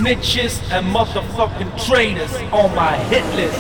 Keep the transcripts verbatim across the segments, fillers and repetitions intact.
Snitches and motherfucking traitors on my hit list.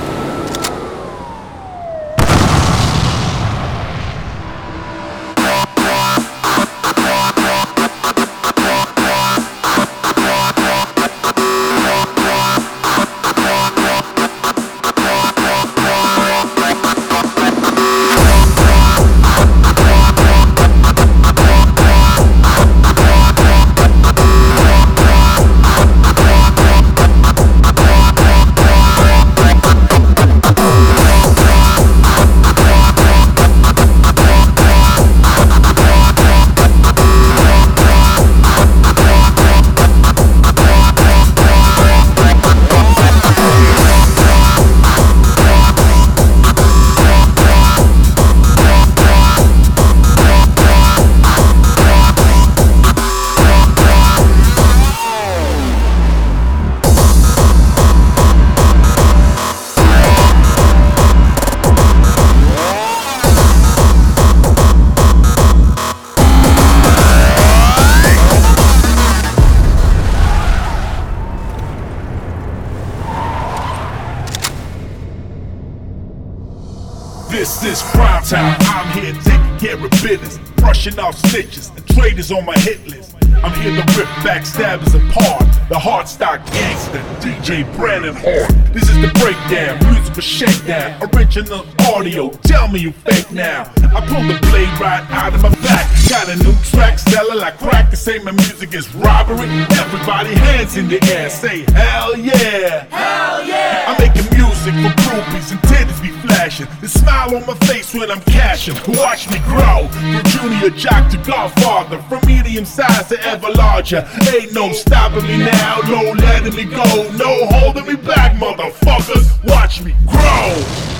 This is prime time. I'm here taking care of business, brushing off snitches and traitors on my hit list. I'm here to rip backstabbers apart. The hard stock gangster, D J Brandon Hart. This is the breakdown, musical shakedown, original audio. Tell me you fake now. I pull the blade right out of my back. Got a new track, selling like crack. To say my music is robbery. Everybody hands in the air, say hell yeah. Hell yeah! I'm making music for groupies and titties be flashing. The smile on my face when I'm cashing. Watch me grow from junior jock to godfather, from medium size to ever larger. Ain't no stopping me now, no letting me go, no holding me back, motherfuckers. Watch me grow.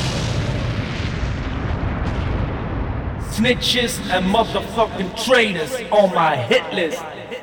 Snitches and motherfucking traitors on my hit list.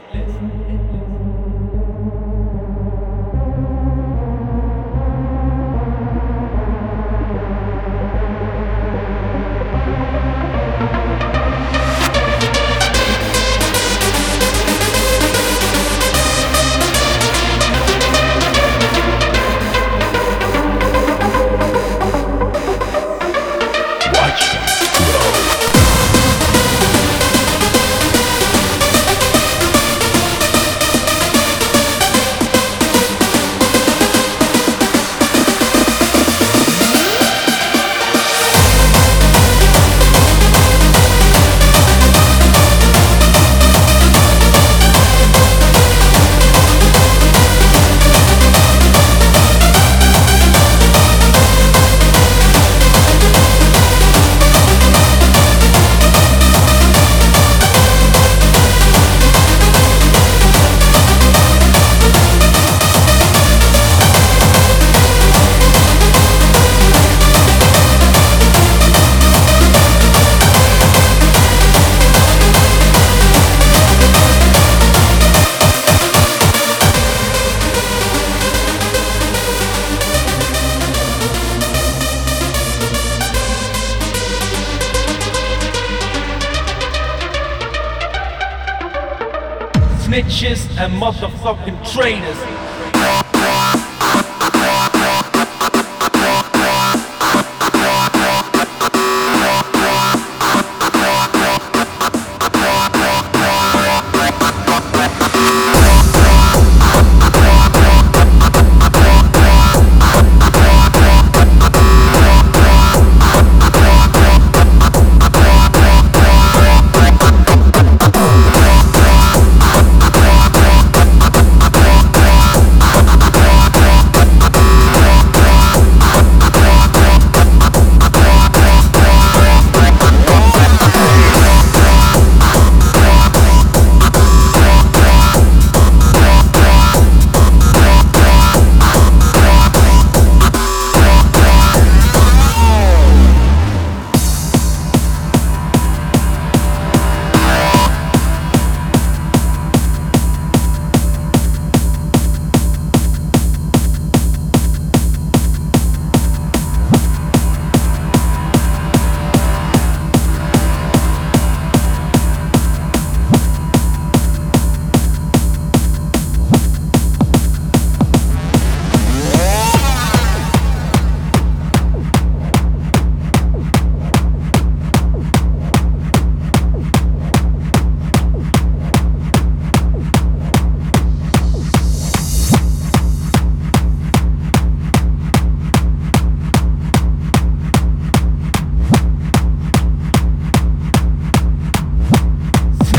Snitches and motherfucking traitors.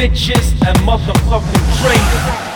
snitches and motherfucking traitors.